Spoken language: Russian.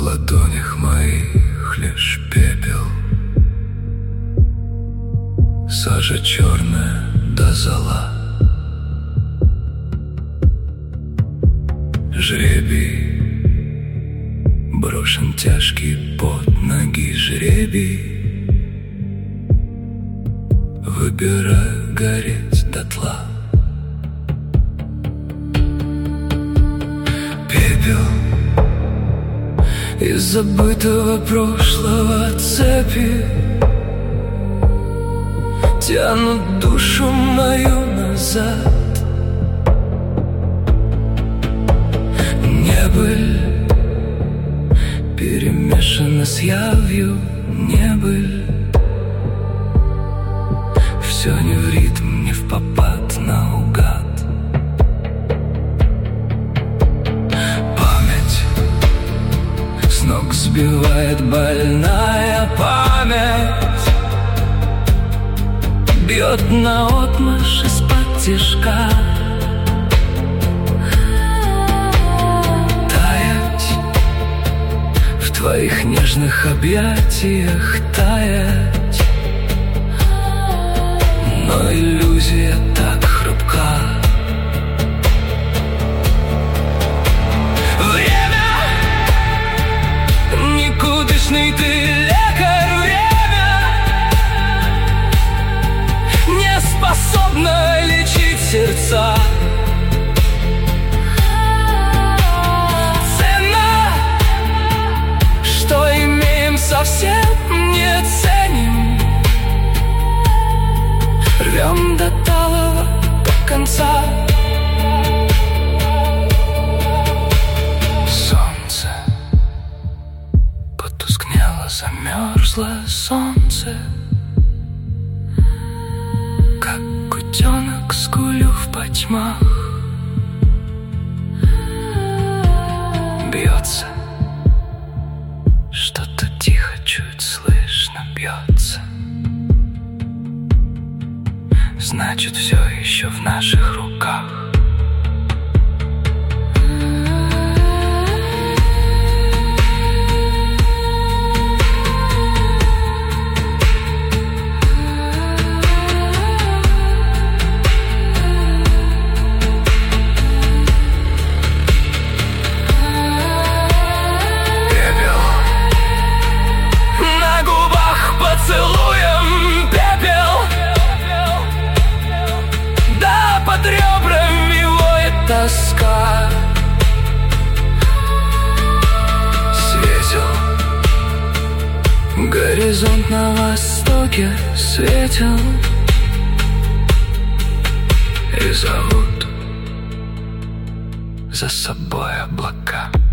ладонях моих лишь пепел, сажа черная до зола. Жребий брошен тяжкий под ноги, жребий, выбираю гореть дотла. Пепел из забытого прошлого, цепи тянут душу мою назад. Небыль перемешана с явью, небыль. Все не в ритм, не в попад, наугад. Память с ног сбивает больная память, бьет наотмашь из-под тишка. В твоих нежных объятиях таять, но иллюзия так хрупка. Время, никудышный ты лекарь, время не способно лечить сердца. Совсем не ценим, рвем до талого, до конца. Солнце потускнело, замерзло солнце, как утенок скулю в потьмах. Бьется что-то тихо, чуть слышно бьется. Значит, все еще в наших руках. Поцелуем пепел, да под ребрами воет тоска. Светил горизонт на востоке, светил и зовут за собой облака.